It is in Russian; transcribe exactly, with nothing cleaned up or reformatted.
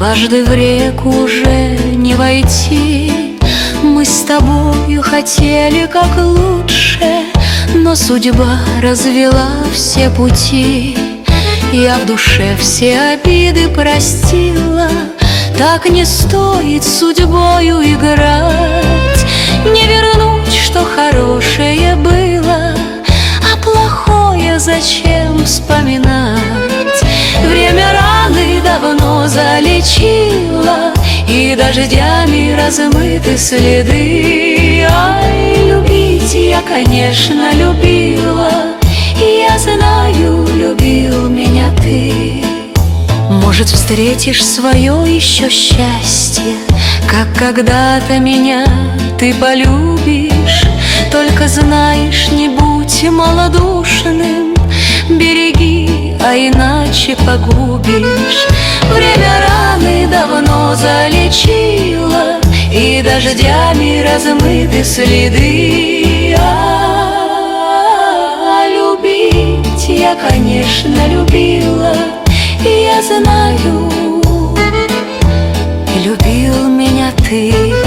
Дважды в реку уже не войти. Мы с тобою хотели как лучше, но судьба развела все пути. Я в душе все обиды простила. Так не стоит с судьбою играть. Не вернуть, что хорошее было, а плохое зачем вспоминать? Время раны давно залечило, и дождями размыты следы. Ай, любить я, конечно, любила, и я знаю, любил меня ты. Может, встретишь свое еще счастье, как когда-то меня ты полюбишь. Только знаешь, не будь малодушным, береги, а иначе погубишь. Время раны давно залечило, и дождями размыты следы. А любить я, конечно, любила, и я знаю, любил меня ты.